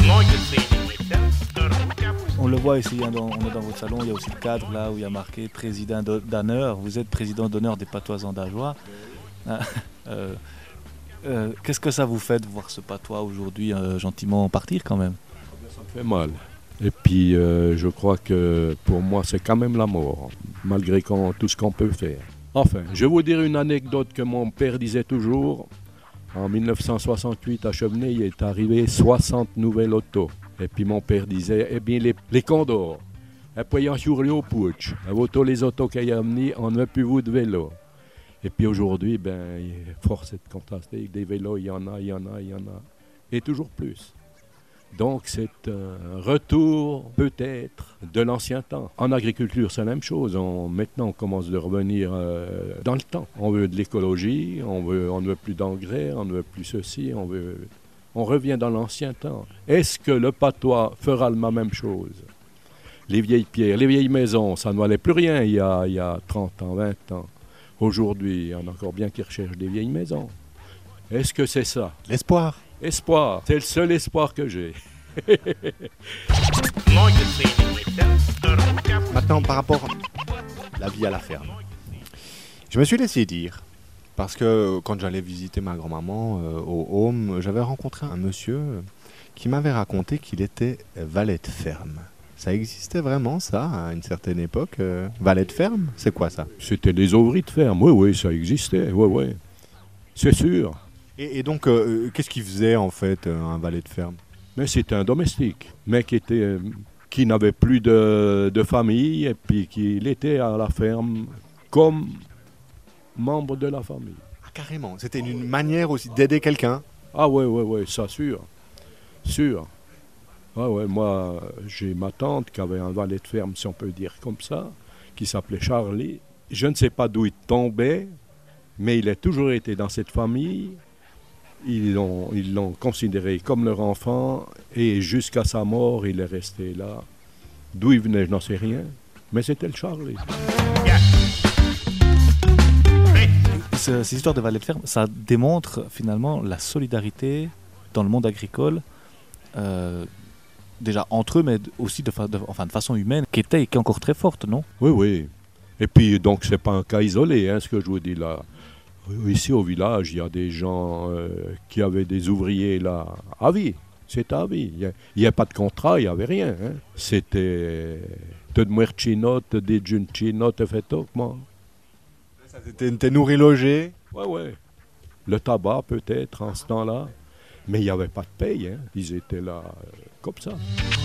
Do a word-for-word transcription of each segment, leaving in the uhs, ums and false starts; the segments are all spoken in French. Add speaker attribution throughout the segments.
Speaker 1: On le voit ici, hein, dans, on est dans votre salon, il y a aussi le cadre là où il y a marqué président d'honneur. Vous êtes président d'honneur des patois andageois. euh, euh, Qu'est-ce que ça vous fait de voir ce patois aujourd'hui euh, gentiment partir quand même?
Speaker 2: Ça me fait mal. Et puis euh, je crois que pour moi c'est quand même la mort, malgré qu'on, tout ce qu'on peut faire. Enfin, je vais vous dire une anecdote que mon père disait toujours. En dix-neuf cent soixante-huit à Chevenay, il est arrivé soixante nouvelles autos. Et puis mon père disait, eh bien les, les condors, et puis en sur le pouch, auto les autos qu'il y a amené, on ne plus vous de vélo. Et puis aujourd'hui, ben, force est de constater que des vélos, il y en a, il y en a, il y en a, et toujours plus. Donc c'est un retour peut-être de l'ancien temps. En agriculture, c'est la même chose. On, maintenant, on commence de revenir euh, dans le temps. On veut de l'écologie, on, veut, on ne veut plus d'engrais, on ne veut plus ceci, on, veut, on revient dans l'ancien temps. Est-ce que le patois fera la même chose? Les vieilles pierres, les vieilles maisons, ça ne valait plus rien il y a, il y a trente ans, vingt ans. Aujourd'hui, il y en a encore bien qui recherchent des vieilles maisons. Est-ce que c'est ça?
Speaker 3: L'espoir.
Speaker 2: Espoir, c'est le seul espoir que j'ai.
Speaker 3: Maintenant, par rapport à la vie à la ferme, je me suis laissé dire, parce que quand j'allais visiter ma grand-maman euh, au home, j'avais rencontré un monsieur qui m'avait raconté qu'il était valet de ferme. Ça existait vraiment, ça, à une certaine époque, euh, valet de ferme? C'est quoi ça?
Speaker 2: C'était des ouvriers de ferme, oui, oui, ça existait, oui, oui. C'est sûr.
Speaker 3: Et, et donc, euh, qu'est-ce qu'il faisait en fait, euh, un valet de ferme?
Speaker 2: Mais c'était un domestique, mais qui, était, euh, qui n'avait plus de, de famille, et puis qu'il était à la ferme comme membre de la famille.
Speaker 3: Ah, carrément, c'était une manière aussi d'aider quelqu'un?
Speaker 2: Ah oui, oui, oui, ça, sûr. Sûr. Ah ouais, moi, j'ai ma tante qui avait un valet de ferme, si on peut dire comme ça, qui s'appelait Charlie. Je ne sais pas d'où il tombait, mais il a toujours été dans cette famille. Ils l'ont, ils l'ont considéré comme leur enfant et jusqu'à sa mort, il est resté là. D'où il venait, je n'en sais rien, mais c'était le Charlie.
Speaker 1: Ce, ces histoires de valet de ferme, ça démontre finalement la solidarité dans le monde agricole, euh, déjà entre eux, mais aussi de, fa- de, enfin, de façon humaine, qui était et qui est encore très forte, non?
Speaker 2: Oui, oui. Et puis, donc, c'est pas un cas isolé, hein, ce que je vous dis là. Ici au village, il y a des gens euh, qui avaient des ouvriers là à vie. C'était à vie. Il n'y a, a pas de contrat, il n'y avait rien. Hein. C'était de muerchinote, des junchinote, fait moi.
Speaker 3: Ça, c'était, t'es nourri, logé?
Speaker 2: Ouais, ouais. Le tabac peut-être en ce temps-là. Mais il n'y avait pas de paye. Hein. Ils étaient là euh, comme ça.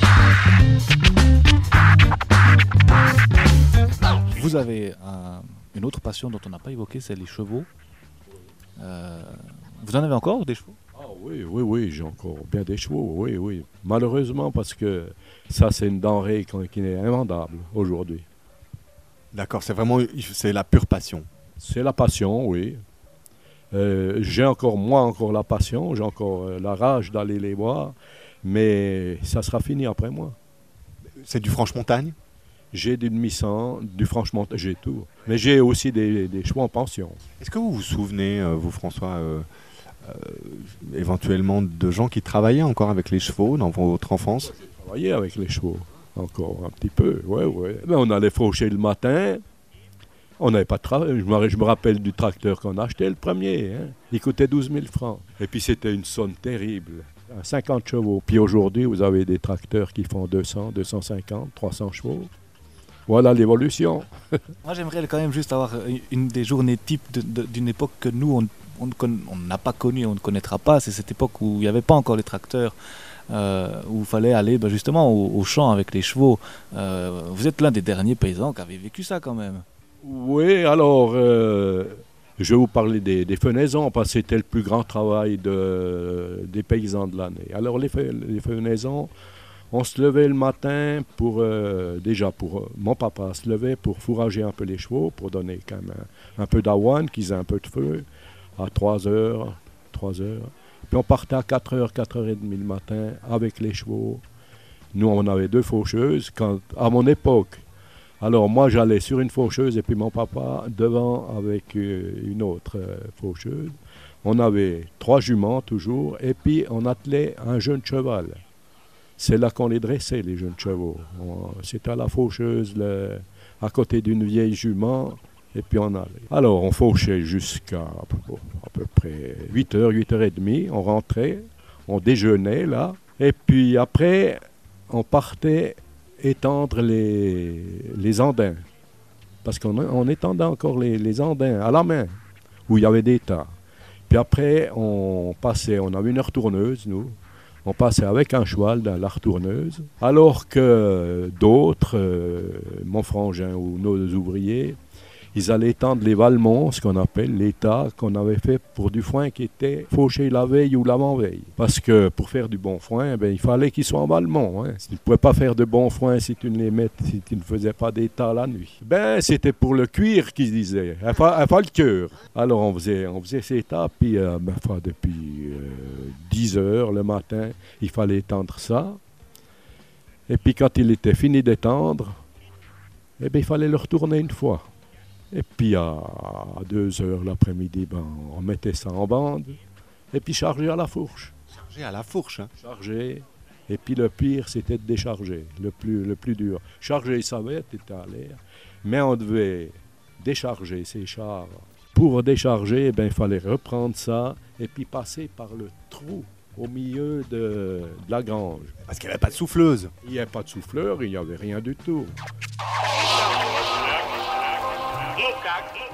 Speaker 1: Vous avez un, une autre passion dont on n'a pas évoqué, c'est les chevaux. Euh, vous en avez encore des chevaux?
Speaker 2: Ah oui, oui, oui, j'ai encore bien des chevaux, oui, oui. Malheureusement, parce que ça, c'est une denrée qui est invendable aujourd'hui.
Speaker 3: D'accord, c'est vraiment c'est la pure passion.
Speaker 2: C'est la passion, oui. Euh, j'ai encore, moi, encore la passion, j'ai encore euh, la rage d'aller les voir, mais ça sera fini après moi.
Speaker 3: C'est du Franche-Montagne?
Speaker 2: J'ai du demi-sang, du Franche-Montagne, j'ai tout. Mais j'ai aussi des, des chevaux en pension.
Speaker 3: Est-ce que vous vous souvenez, euh, vous François, euh, euh, éventuellement de gens qui travaillaient encore avec les chevaux dans votre enfance?
Speaker 2: J'ai travaillé avec les chevaux, encore un petit peu, ouais, ouais. Mais on allait faucher le matin, on n'avait pas de travail. Je me, je me rappelle du tracteur qu'on a acheté, le premier, hein. Il coûtait douze mille francs. Et puis c'était une sonne terrible, cinquante chevaux. Puis aujourd'hui, vous avez des tracteurs qui font deux cents, deux cent cinquante, trois cents chevaux. Voilà l'évolution.
Speaker 1: Moi, j'aimerais quand même juste avoir une des journées types de, de, d'une époque que nous, on, on, on n'a pas connue, on ne connaîtra pas. C'est cette époque où il n'y avait pas encore les tracteurs, euh, où il fallait aller ben, justement au, au champ avec les chevaux. Euh, vous êtes l'un des derniers paysans qui avait vécu ça quand même.
Speaker 2: Oui, alors, euh, je vais vous parler des, des fenaisons, parce que c'était le plus grand travail de, des paysans de l'année. Alors, les, les fenaisons, on se levait le matin pour, euh, déjà pour, euh, mon papa se levait pour fourrager un peu les chevaux, pour donner quand même un, un peu d'avoine, qu'ils aient un peu de feu, à trois heures, trois heures. Puis on partait à quatre heures, quatre heures trente le matin avec les chevaux. Nous, on avait deux faucheuses, quand, à mon époque. Alors moi, j'allais sur une faucheuse et puis mon papa devant avec euh, une autre euh, faucheuse. On avait trois juments toujours et puis on attelait un jeune cheval. c'est là qu'on les dressait, les jeunes chevaux. On- C'était à la faucheuse, le- à côté d'une vieille jument, et puis on allait. Alors, on fauchait jusqu'à à peu près huit heures, huit heures trente, on rentrait, on déjeunait là, et puis après, on partait étendre les, les andins. Parce qu'on on étendait encore les, les andins à la main, où il y avait des tas. Puis après, on passait, on avait une retourneuse, nous. On passait avec un cheval dans la retourneuse. Alors que d'autres, euh, mon frangin ou nos ouvriers, ils allaient tendre les valmons, ce qu'on appelle les tas qu'on avait fait pour du foin qui était fauché la veille ou l'avant-veille. Parce que pour faire du bon foin, ben, il fallait qu'ils soient en valmont. Hein. Tu ne pouvais pas faire de bon foin si tu ne les mets, si tu ne faisais pas des tas la nuit. Ben, c'était pour le cuir qu'ils disaient, un fa- un falqueur. Alors on faisait, on faisait ces tas, puis euh, ben, enfin, depuis euh, dix heures le matin, il fallait étendre ça. Et puis quand il était fini d'étendre, eh ben, il fallait le retourner une fois. Et puis à deux heures l'après-midi, ben, on mettait ça en bande et puis chargé à la fourche.
Speaker 3: Chargé à la fourche. Hein.
Speaker 2: Chargé. Et puis le pire, c'était de décharger, le plus, le plus dur. Charger, ça va, était à l'air. Mais on devait décharger ces chars. Pour décharger, eh ben, il fallait reprendre ça et puis passer par le trou au milieu de, de la grange.
Speaker 3: Parce qu'il n'y avait pas de souffleuse.
Speaker 2: Il n'y avait pas de souffleur, il n'y avait rien du tout.
Speaker 4: Look,